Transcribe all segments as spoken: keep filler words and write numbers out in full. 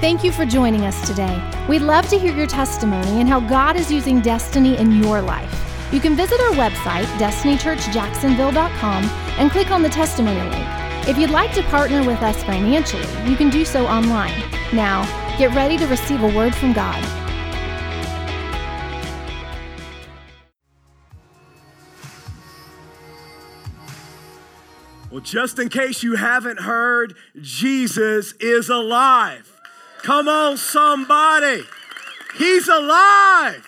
Thank you for joining us today. We'd love to hear your testimony and how God is using Destiny in your life. You can visit our website, destiny church jacksonville dot com, and click on the testimony link. If you'd like to partner with us financially, you can do so online. Now, get ready to receive a word from God. Well, just in case you haven't heard, Jesus is alive. Come on, somebody. He's alive.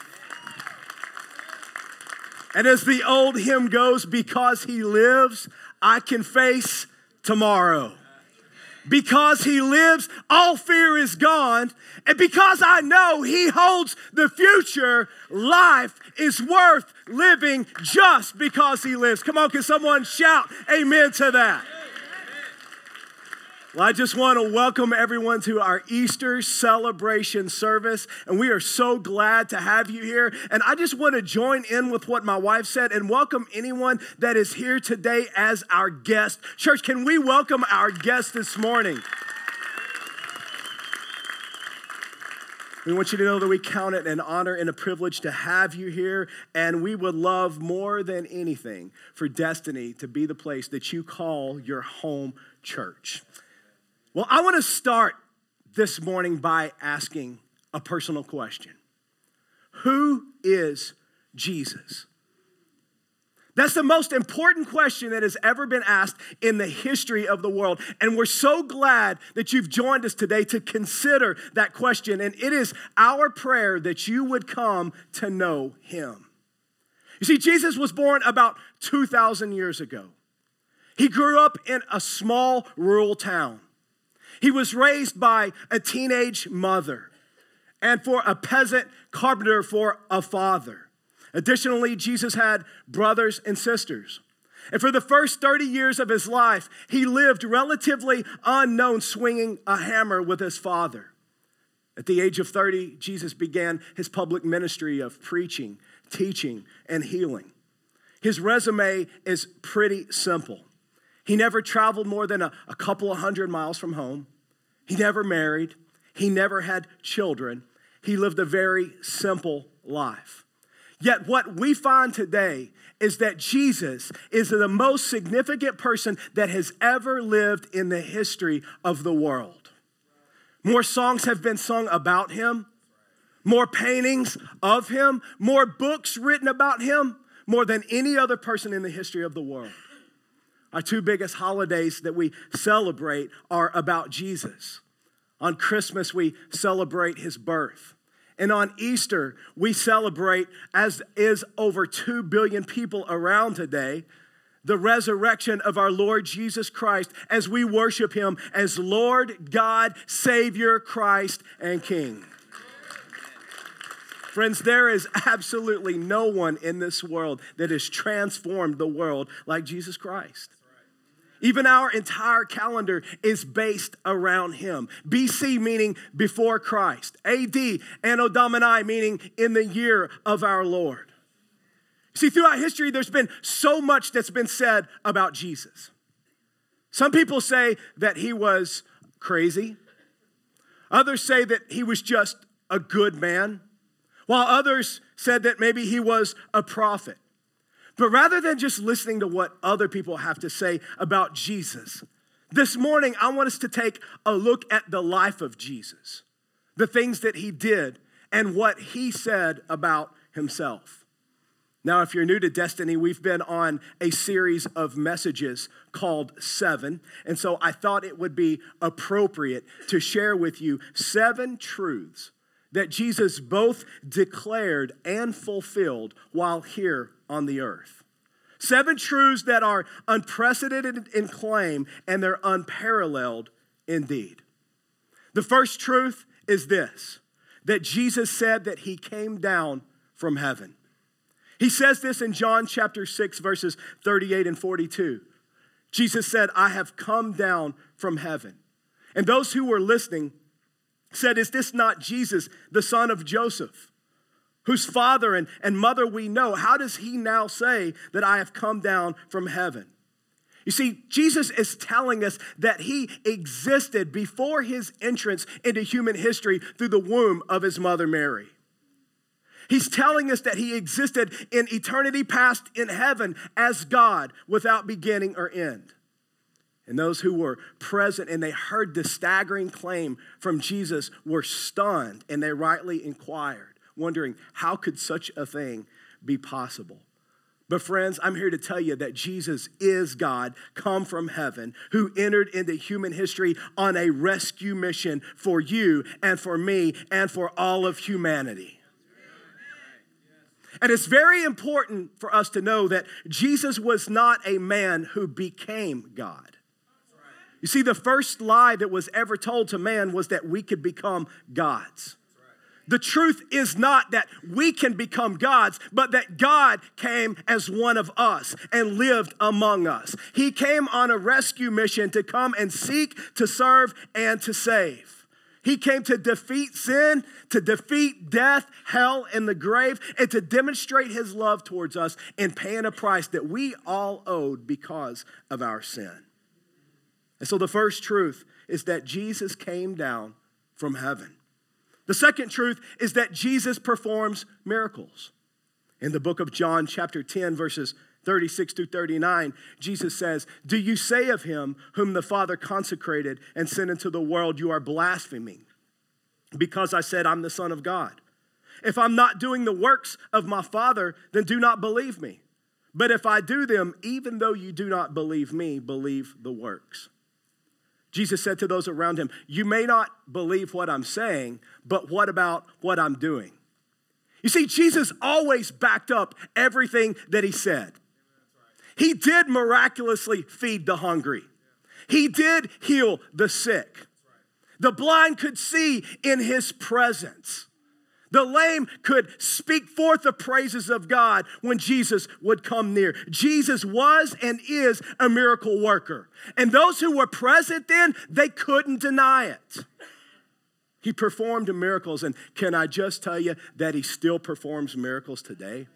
And as the old hymn goes, because he lives, I can face tomorrow. Because he lives, all fear is gone. And because I know he holds the future, life is worth living just because he lives. Come on, can someone shout amen to that? Well, I just want to welcome everyone to our Easter celebration service, and we are so glad to have you here. And I just want to join in with what my wife said and welcome anyone that is here today as our guest. Church, can we welcome our guest this morning? We want you to know that we count it an honor and a privilege to have you here, and we would love more than anything for Destiny to be the place that you call your home church. Well, I want to start this morning by asking a personal question. Who is Jesus? That's the most important question that has ever been asked in the history of the world. And we're so glad that you've joined us today to consider that question. And it is our prayer that you would come to know him. You see, Jesus was born about two thousand years ago. He grew up in a small rural town. He was raised by a teenage mother and for a peasant carpenter for a father. Additionally, Jesus had brothers and sisters. And for the first thirty years of his life, he lived relatively unknown, swinging a hammer with his father. At the age of thirty, Jesus began his public ministry of preaching, teaching, and healing. His resume is pretty simple. He never traveled more than a, a couple of hundred miles from home. He never married. He never had children. He lived a very simple life. Yet what we find today is that Jesus is the most significant person that has ever lived in the history of the world. More songs have been sung about him, more paintings of him, more books written about him, more than any other person in the history of the world. Our two biggest holidays that we celebrate are about Jesus. On Christmas, we celebrate his birth. And on Easter, we celebrate, as is over two billion people around today, the resurrection of our Lord Jesus Christ as we worship him as Lord, God, Savior, Christ, and King. Friends, there is absolutely no one in this world that has transformed the world like Jesus Christ. Even our entire calendar is based around him. B C meaning before Christ. A D, Anno Domini, meaning in the year of our Lord. See, throughout history, there's been so much that's been said about Jesus. Some people say that he was crazy. Others say that he was just a good man, while others said that maybe he was a prophet. But rather than just listening to what other people have to say about Jesus, this morning I want us to take a look at the life of Jesus, the things that he did, and what he said about himself. Now, if you're new to Destiny, we've been on a series of messages called Seven, and so I thought it would be appropriate to share with you seven truths that Jesus both declared and fulfilled while here on the earth. Seven truths that are unprecedented in claim and they're unparalleled indeed. The first truth is this, that Jesus said that he came down from heaven. He says this in John chapter six, verses thirty-eight and forty-two. Jesus said, I have come down from heaven. And those who were listening said, is this not Jesus, the son of Joseph, whose father and, and mother we know? How does he now say that I have come down from heaven? You see, Jesus is telling us that he existed before his entrance into human history through the womb of his mother Mary. He's telling us that he existed in eternity past in heaven as God without beginning or end. And those who were present and they heard the staggering claim from Jesus were stunned, and they rightly inquired, wondering how could such a thing be possible? But friends, I'm here to tell you that Jesus is God, come from heaven, who entered into human history on a rescue mission for you and for me and for all of humanity. And it's very important for us to know that Jesus was not a man who became God. You see, the first lie that was ever told to man was that we could become gods. The truth is not that we can become gods, but that God came as one of us and lived among us. He came on a rescue mission to come and seek, to serve, and to save. He came to defeat sin, to defeat death, hell, and the grave, and to demonstrate his love towards us in paying a price that we all owed because of our sin. And so the first truth is that Jesus came down from heaven. The second truth is that Jesus performs miracles. In the book of John, chapter ten, verses thirty-six through thirty-nine, Jesus says, "Do you say of him whom the Father consecrated and sent into the world, you are blaspheming, because I said I'm the Son of God? If I'm not doing the works of my Father, then do not believe me. But if I do them, even though you do not believe me, believe the works." Jesus said to those around him, "You may not believe what I'm saying, but what about what I'm doing?" You see, Jesus always backed up everything that he said. He did miraculously feed the hungry. He did heal the sick. The blind could see in his presence. The lame could speak forth the praises of God when Jesus would come near. Jesus was and is a miracle worker. And those who were present then, they couldn't deny it. He performed miracles, and can I just tell you that he still performs miracles today?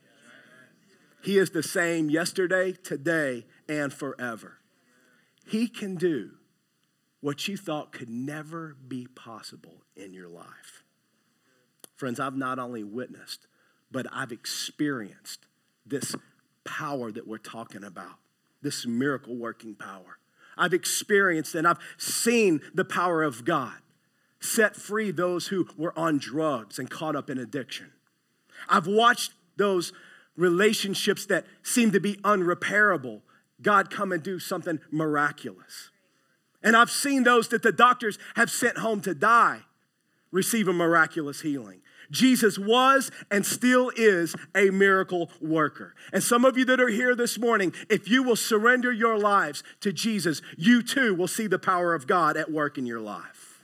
He is the same yesterday, today, and forever. He can do what you thought could never be possible in your life. Friends, I've not only witnessed, but I've experienced this power that we're talking about, this miracle working power. I've experienced and I've seen the power of God set free those who were on drugs and caught up in addiction. I've watched those relationships that seem to be unrepairable, God come and do something miraculous. And I've seen those that the doctors have sent home to die receive a miraculous healing. Jesus was and still is a miracle worker. And some of you that are here this morning, if you will surrender your lives to Jesus, you too will see the power of God at work in your life.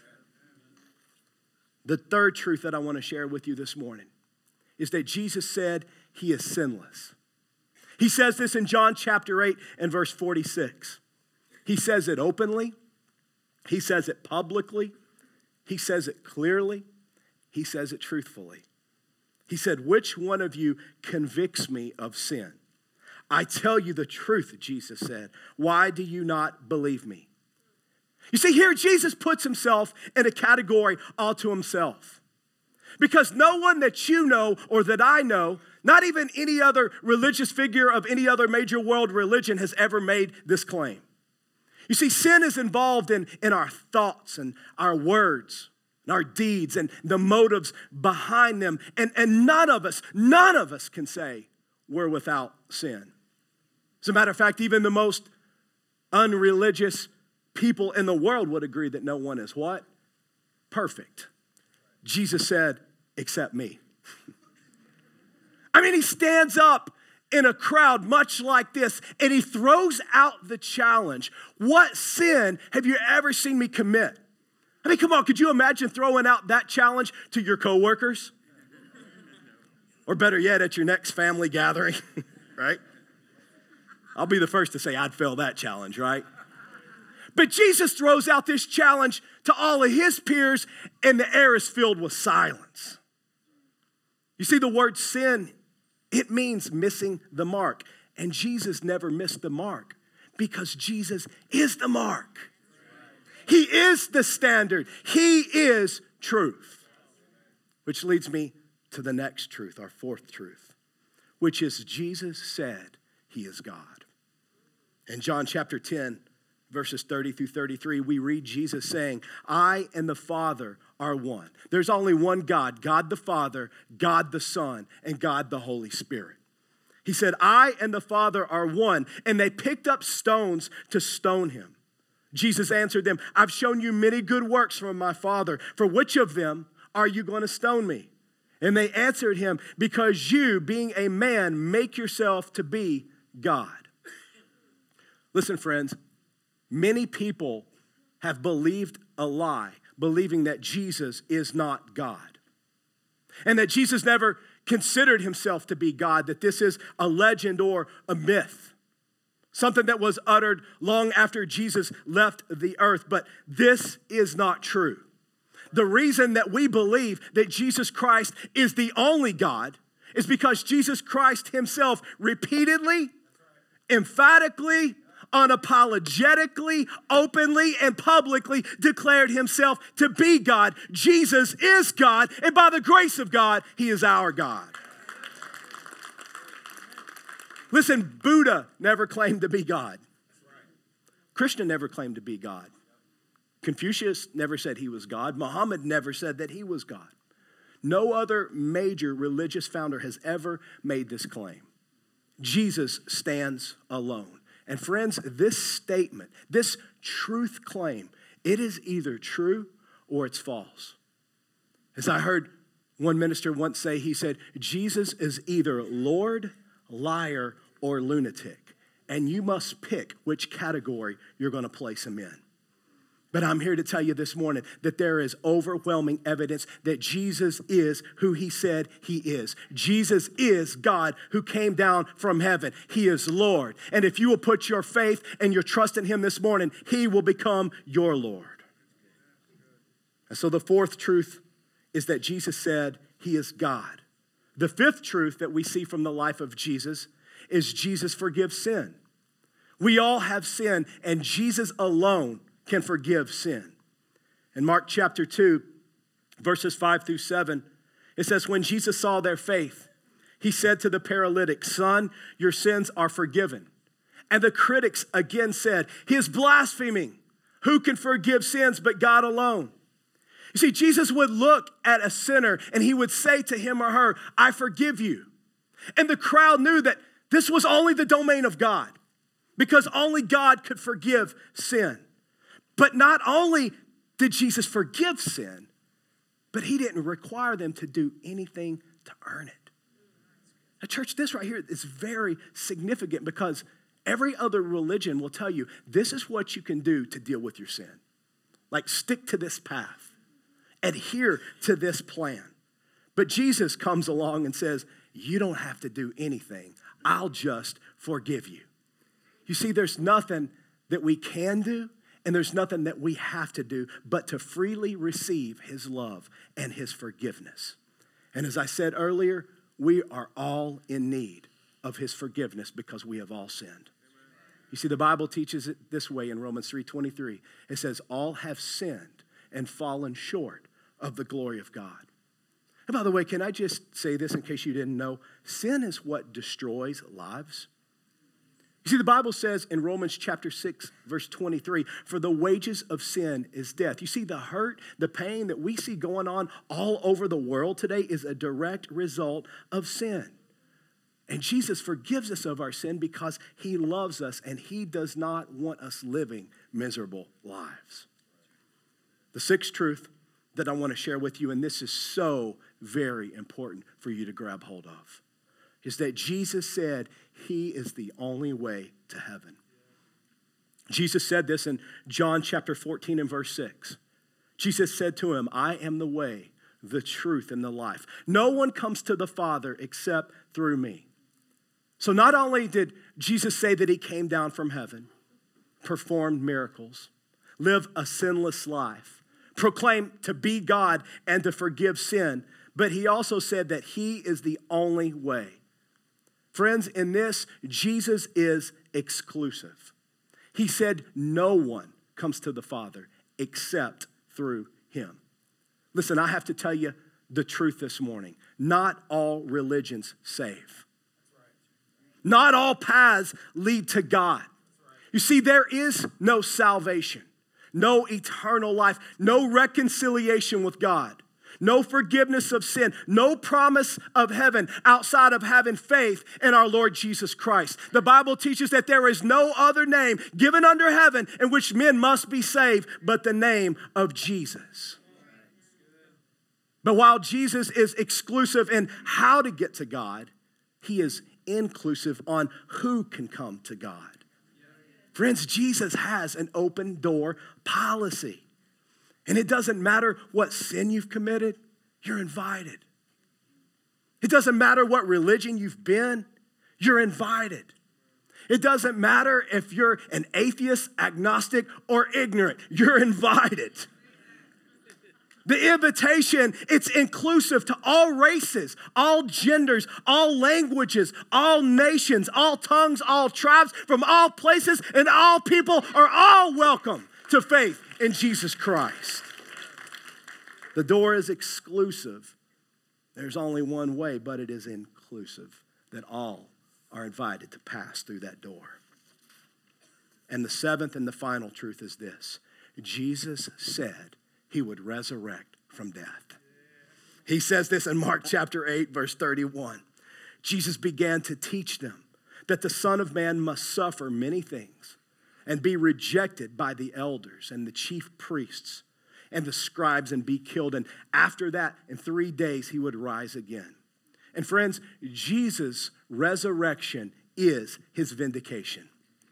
The third truth that I want to share with you this morning is that Jesus said he is sinless. He says this in John chapter eight and verse forty-six. He says it openly. He says it publicly. He says it clearly. He says it truthfully. He said, "Which one of you convicts me of sin? I tell you the truth," Jesus said. "Why do you not believe me?" You see, here Jesus puts himself in a category all to himself. Because no one that you know or that I know, not even any other religious figure of any other major world religion has ever made this claim. You see, sin is involved in, in our thoughts and our words and our deeds and the motives behind them. And, and none of us, none of us can say we're without sin. As a matter of fact, even the most unreligious people in the world would agree that no one is what? Perfect. Jesus said, "Except me." I mean, he stands up in a crowd much like this, and he throws out the challenge. What sin have you ever seen me commit? I mean, come on, could you imagine throwing out that challenge to your coworkers? Or better yet, at your next family gathering, right? I'll be the first to say I'd fail that challenge, right? But Jesus throws out this challenge to all of his peers, and the air is filled with silence. You see, the word sin, it means missing the mark. And Jesus never missed the mark Because Jesus is the mark. He is the standard. He is truth. Which leads me to the next truth, our fourth truth, which is Jesus said he is God. In John chapter ten, verses thirty through thirty-three, we read Jesus saying, I and the Father are one. There's only one God, God the Father, God the Son, and God the Holy Spirit. He said, I and the Father are one, and they picked up stones to stone him. Jesus answered them, I've shown you many good works from my Father. For which of them are you going to stone me? And they answered him, because you, being a man, make yourself to be God. Listen, friends, many people have believed a lie, believing that Jesus is not God. And that Jesus never considered himself to be God, that this is a legend or a myth. Something that was uttered long after Jesus left the earth. But this is not true. The reason that we believe that Jesus Christ is the only God is because Jesus Christ himself repeatedly, emphatically, unapologetically, openly, and publicly declared himself to be God. Jesus is God, and by the grace of God, he is our God. Listen, Buddha never claimed to be God. Krishna never claimed to be God. Confucius never said he was God. Muhammad never said that he was God. No other major religious founder has ever made this claim. Jesus stands alone. And friends, this statement, this truth claim, it is either true or it's false. As I heard one minister once say, he said, Jesus is either Lord, liar, or lunatic. And you must pick which category you're going to place him in. But I'm here to tell you this morning that there is overwhelming evidence that Jesus is who he said he is. Jesus is God who came down from heaven. He is Lord. And if you will put your faith and your trust in him this morning, he will become your Lord. And so the fourth truth is that Jesus said he is God. The fifth truth that we see from the life of Jesus is Jesus forgives sin. We all have sin, and Jesus alone can forgive sin. In Mark chapter two, verses five through seven, it says, when Jesus saw their faith, he said to the paralytic, son, your sins are forgiven. And the critics again said, he is blaspheming. Who can forgive sins but God alone? You see, Jesus would look at a sinner and he would say to him or her, I forgive you. And the crowd knew that this was only the domain of God, because only God could forgive sin. But not only did Jesus forgive sin, but he didn't require them to do anything to earn it. Now, church, this right here is very significant, because every other religion will tell you this is what you can do to deal with your sin. Like, stick to this path. Adhere to this plan. But Jesus comes along and says, you don't have to do anything. I'll just forgive you. You see, there's nothing that we can do, and there's nothing that we have to do but to freely receive his love and his forgiveness. And as I said earlier, we are all in need of his forgiveness because we have all sinned. You see, the Bible teaches it this way in Romans three twenty-three. It says, all have sinned and fallen short of the glory of God. And by the way, can I just say this in case you didn't know? Sin is what destroys lives. You see, the Bible says in Romans chapter six, verse twenty-three, for the wages of sin is death. You see, the hurt, the pain that we see going on all over the world today is a direct result of sin. And Jesus forgives us of our sin because he loves us and he does not want us living miserable lives. The sixth truth that I want to share with you, and this is so very important for you to grab hold of, is that Jesus said he is the only way to heaven. Jesus said this in John chapter fourteen and verse six. Jesus said to him, I am the way, the truth, and the life. No one comes to the Father except through me. So not only did Jesus say that he came down from heaven, performed miracles, lived a sinless life, proclaimed to be God and to forgive sin, but he also said that he is the only way. Friends, in this, Jesus is exclusive. He said, no one comes to the Father except through him. Listen, I have to tell you the truth this morning. Not all religions save. Not all paths lead to God. You see, there is no salvation, no eternal life, no reconciliation with God, no forgiveness of sin, no promise of heaven outside of having faith in our Lord Jesus Christ. The Bible teaches that there is no other name given under heaven in which men must be saved but the name of Jesus. But while Jesus is exclusive in how to get to God, he is inclusive on who can come to God. Friends, Jesus has an open door policy. And it doesn't matter what sin you've committed, you're invited. It doesn't matter what religion you've been, you're invited. It doesn't matter if you're an atheist, agnostic, or ignorant, you're invited. The invitation, it's inclusive to all races, all genders, all languages, all nations, all tongues, all tribes, from all places, and all people are all welcome to faith in Jesus Christ. The door is exclusive. There's only one way, but it is inclusive, that all are invited to pass through that door. And the seventh and the final truth is this: Jesus said he would resurrect from death. He says this in Mark chapter eight, verse thirty-one. Jesus began to teach them that the Son of Man must suffer many things and be rejected by the elders and the chief priests and the scribes and be killed. And after that, in three days, he would rise again. And friends, Jesus' resurrection is his vindication.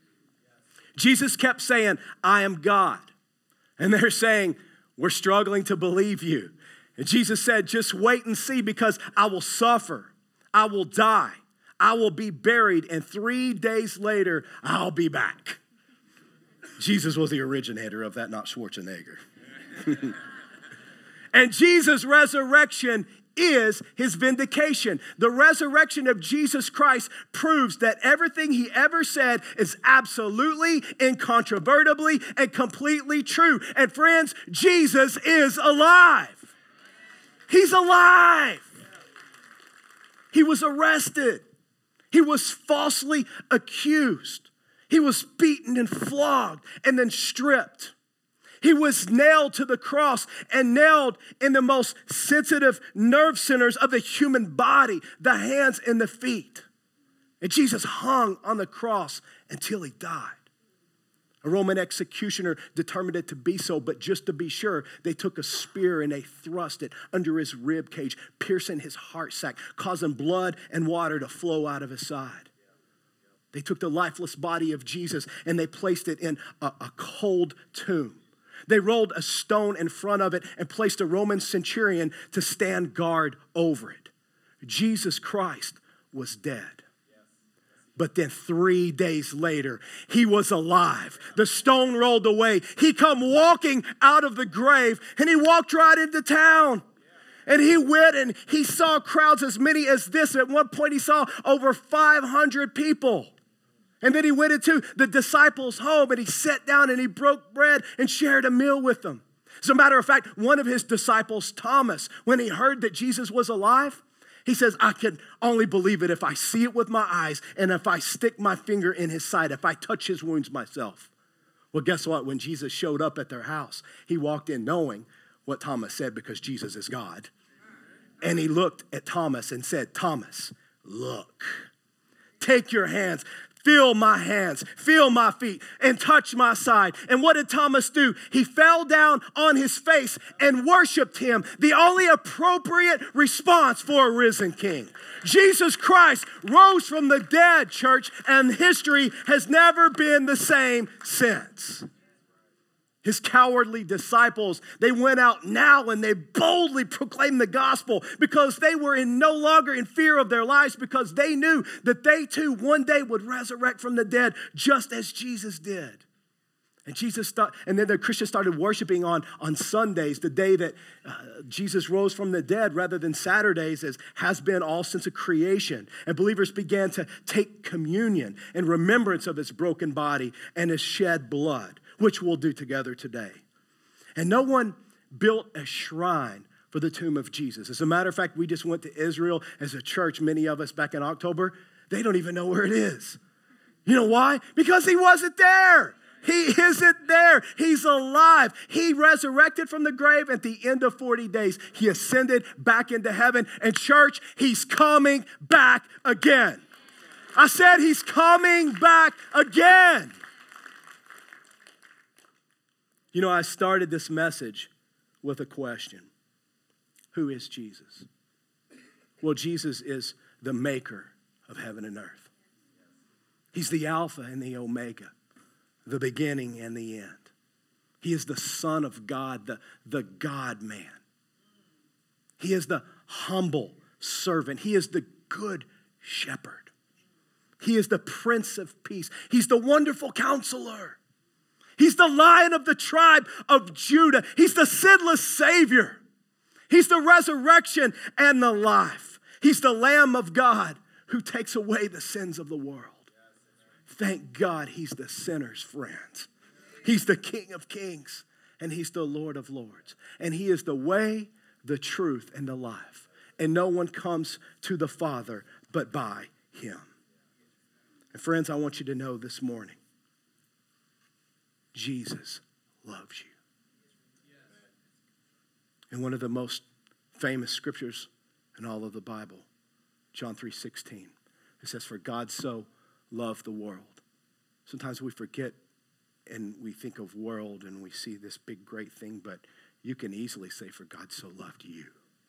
Jesus kept saying, I am God. And they're saying, we're struggling to believe you. And Jesus said, just wait and see, because I will suffer. I will die. I will be buried. And three days later, I'll be back. Jesus was the originator of that, not Schwarzenegger. And Jesus' resurrection is his vindication. The resurrection of Jesus Christ proves that everything he ever said is absolutely, incontrovertibly, and completely true. And friends, Jesus is alive. He's alive. He was arrested. He was falsely accused. He was beaten and flogged and then stripped. He was nailed to the cross and nailed in the most sensitive nerve centers of the human body, the hands and the feet. And Jesus hung on the cross until he died. A Roman executioner determined it to be so, but just to be sure, they took a spear and they thrust it under his rib cage, piercing his heart sac, causing blood and water to flow out of his side. They took the lifeless body of Jesus and they placed it in a, a cold tomb. They rolled a stone in front of it and placed a Roman centurion to stand guard over it. Jesus Christ was dead. But then three days later, he was alive. The stone rolled away. He come walking out of the grave and he walked right into town. And he went and he saw crowds as many as this. At one point, he saw over five hundred people. And then he went into the disciples' home and he sat down and he broke bread and shared a meal with them. As a matter of fact, one of his disciples, Thomas, when he heard that Jesus was alive, he says, I can only believe it if I see it with my eyes and if I stick my finger in his side, if I touch his wounds myself. Well, guess what? When Jesus showed up at their house, he walked in knowing what Thomas said, because Jesus is God. And he looked at Thomas and said, Thomas, look, take your hands. Feel my hands, feel my feet, and touch my side. And what did Thomas do? He fell down on his face and worshiped him, the only appropriate response for a risen king. Jesus Christ rose from the dead, church, and history has never been the same since. His cowardly disciples, they went out now and they boldly proclaimed the gospel because they were in no longer in fear of their lives, because they knew that they too one day would resurrect from the dead just as Jesus did. And Jesus start, and then the Christians started worshiping on, on Sundays, the day that uh, Jesus rose from the dead, rather than Saturdays, as has been all since of creation. And believers began to take communion in remembrance of his broken body and his shed blood, which we'll do together today. And no one built a shrine for the tomb of Jesus. As a matter of fact, we just went to Israel as a church, many of us back in October. They don't even know where it is. You know why? Because he wasn't there. He isn't there. He's alive. He resurrected from the grave at the end of forty days. He ascended back into heaven. And church, he's coming back again. I said he's coming back again. You know, I started this message with a question. Who is Jesus? Well, Jesus is the maker of heaven and earth. He's the Alpha and the Omega, the beginning and the end. He is the Son of God, the, the God-man. He is the humble servant. He is the good shepherd. He is the Prince of Peace. He's the wonderful counselor. He's the Lion of the tribe of Judah. He's the sinless Savior. He's the resurrection and the life. He's the Lamb of God who takes away the sins of the world. Thank God he's the sinner's friend. He's the King of kings and he's the Lord of lords. And he is the way, the truth, and the life. And no one comes to the Father but by him. And friends, I want you to know this morning, Jesus loves you. In one of the most famous scriptures in all of the Bible, John three sixteen, it says, for God so loved the world. Sometimes we forget and we think of world and we see this big great thing, but you can easily say, for God so loved you.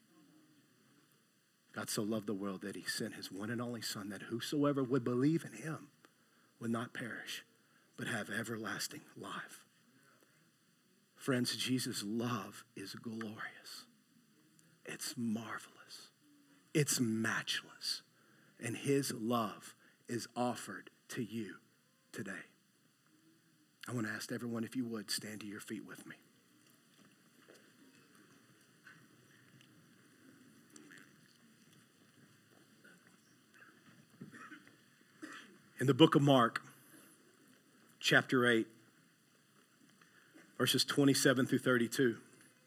God so loved the world that he sent his one and only Son, that whosoever would believe in him would not perish, but have everlasting life. Friends, Jesus' love is glorious. It's marvelous. It's matchless. And his love is offered to you today. I want to ask everyone, if you would, stand to your feet with me. In the book of Mark, chapter eight, verses twenty-seven through thirty-two,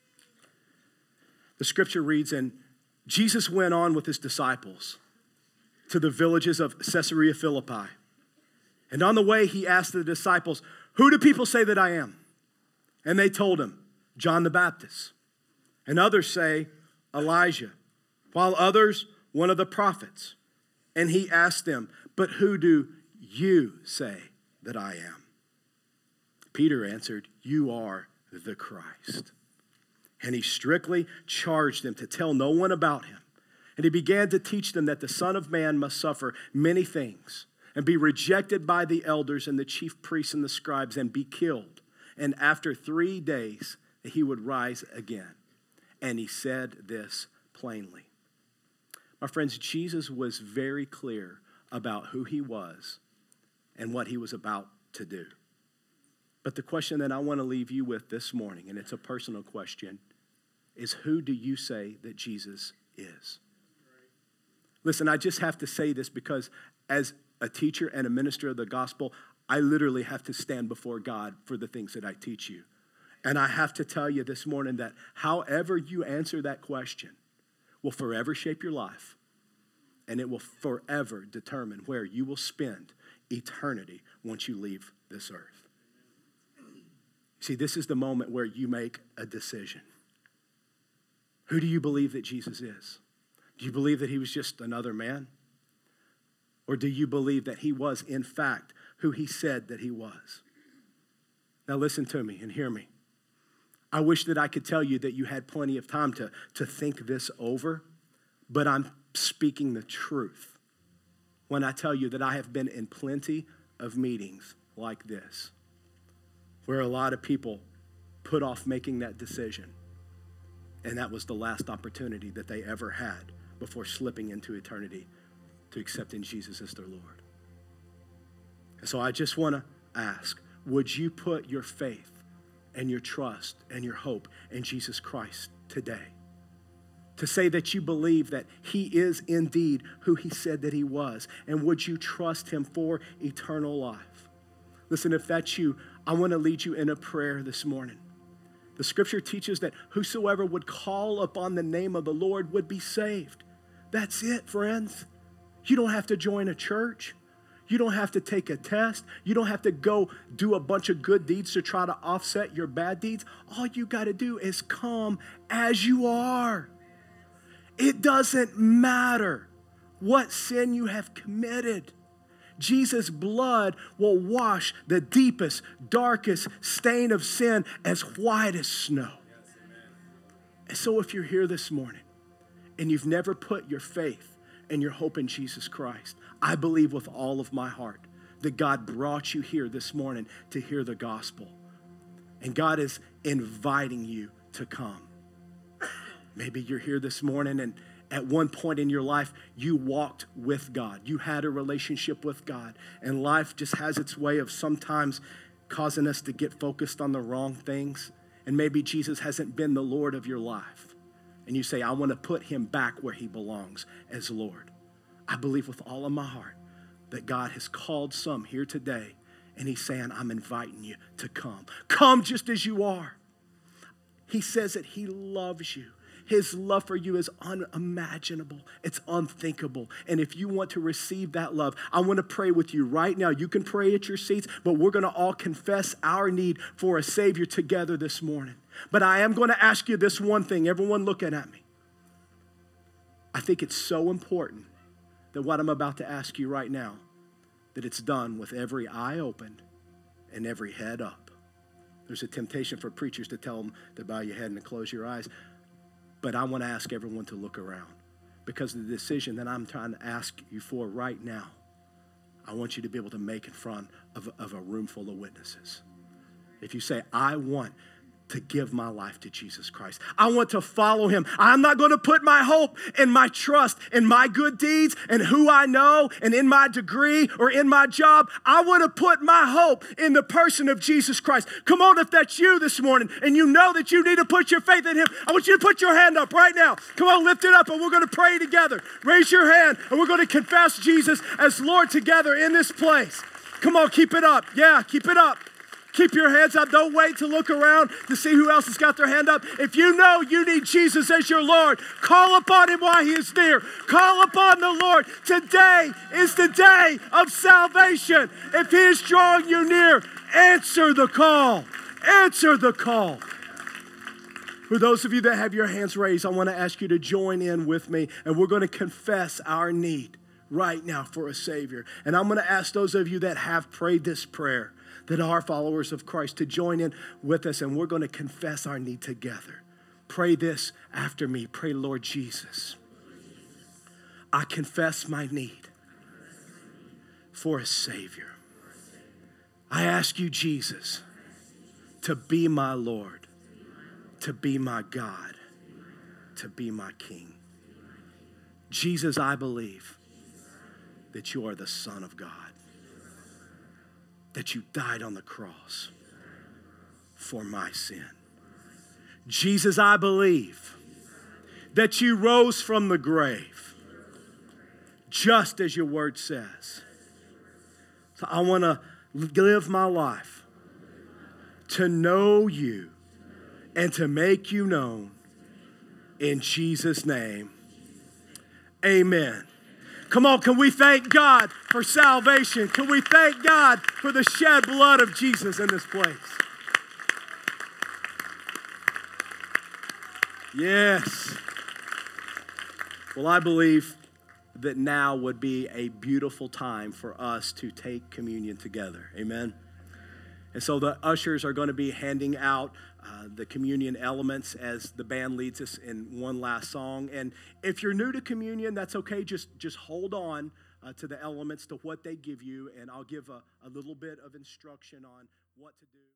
the scripture reads, and Jesus went on with his disciples to the villages of Caesarea Philippi. And on the way, he asked the disciples, who do people say that I am? And they told him, John the Baptist. And others say, Elijah, while others, one of the prophets. And he asked them, but who do you say that I am? Peter answered, you are the Christ. And he strictly charged them to tell no one about him. And he began to teach them that the Son of Man must suffer many things and be rejected by the elders and the chief priests and the scribes and be killed. And after three days, he would rise again. And he said this plainly. My friends, Jesus was very clear about who he was and what he was about to do. But the question that I want to leave you with this morning, and it's a personal question, is who do you say that Jesus is? Listen, I just have to say this because as a teacher and a minister of the gospel, I literally have to stand before God for the things that I teach you. And I have to tell you this morning that however you answer that question will forever shape your life, and it will forever determine where you will spend eternity once you leave this earth. See, this is the moment where you make a decision. Who do you believe that Jesus is? Do you believe that he was just another man? Or do you believe that he was, in fact, who he said that he was? Now listen to me and hear me. I wish that I could tell you that you had plenty of time to, to think this over, but I'm speaking the truth when I tell you that I have been in plenty of meetings like this, where a lot of people put off making that decision, and that was the last opportunity that they ever had before slipping into eternity to accepting Jesus as their Lord. And so I just want to ask, would you put your faith and your trust and your hope in Jesus Christ today? To say that you believe that he is indeed who he said that he was. And would you trust him for eternal life? Listen, if that's you, I want to lead you in a prayer this morning. The scripture teaches that whosoever would call upon the name of the Lord would be saved. That's it, friends. You don't have to join a church. You don't have to take a test. You don't have to go do a bunch of good deeds to try to offset your bad deeds. All you got to do is come as you are. It doesn't matter what sin you have committed. Jesus' blood will wash the deepest, darkest stain of sin as white as snow. And so if you're here this morning and you've never put your faith and your hope in Jesus Christ, I believe with all of my heart that God brought you here this morning to hear the gospel. And God is inviting you to come. Maybe you're here this morning and at one point in your life, you walked with God. You had a relationship with God. And life just has its way of sometimes causing us to get focused on the wrong things. And maybe Jesus hasn't been the Lord of your life. And you say, I want to put him back where he belongs as Lord. I believe with all of my heart that God has called some here today. And he's saying, I'm inviting you to come. Come just as you are. He says that he loves you. His love for you is unimaginable. It's unthinkable. And if you want to receive that love, I want to pray with you right now. You can pray at your seats, but we're going to all confess our need for a Savior together this morning. But I am going to ask you this one thing. Everyone looking at me. I think it's so important that what I'm about to ask you right now, that it's done with every eye open and every head up. There's a temptation for preachers to tell them to bow your head and to close your eyes. But I want to ask everyone to look around, because the decision that I'm trying to ask you for right now, I want you to be able to make in front of, of a room full of witnesses. If you say, I want to give my life to Jesus Christ. I want to follow him. I'm not going to put my hope and my trust in my good deeds and who I know and in my degree or in my job. I want to put my hope in the person of Jesus Christ. Come on, if that's you this morning and you know that you need to put your faith in him, I want you to put your hand up right now. Come on, lift it up and we're going to pray together. Raise your hand and we're going to confess Jesus as Lord together in this place. Come on, keep it up. Yeah, keep it up. Keep your hands up. Don't wait to look around to see who else has got their hand up. If you know you need Jesus as your Lord, call upon him while he is near. Call upon the Lord. Today is the day of salvation. If he is drawing you near, answer the call. Answer the call. For those of you that have your hands raised, I want to ask you to join in with me, and we're going to confess our need right now for a Savior. And I'm going to ask those of you that have prayed this prayer, that are followers of Christ, to join in with us, and we're going to confess our need together. Pray this after me. Pray, Lord Jesus, I confess my need for a Savior. I ask you, Jesus, to be my Lord, to be my God, to be my King. Jesus, I believe that you are the Son of God, that you died on the cross for my sin. Jesus, I believe that you rose from the grave, just as your word says. So I want to live my life to know you and to make you known. In Jesus' name, amen. Come on, can we thank God for salvation? Can we thank God for the shed blood of Jesus in this place? Yes. Well, I believe that now would be a beautiful time for us to take communion together. Amen. And so the ushers are going to be handing out uh, the communion elements as the band leads us in one last song. And if you're new to communion, that's okay. Just, just hold on uh, to the elements, to what they give you, and I'll give a, a little bit of instruction on what to do.